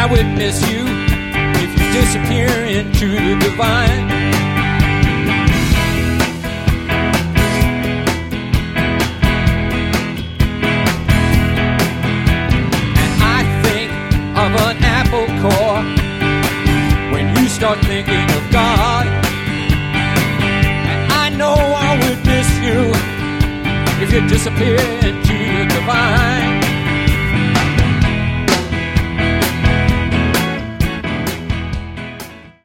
I would miss you if you disappear into the divine. And I think of an apple core when you start thinking of God. And I know I would miss you if you disappear into the divine.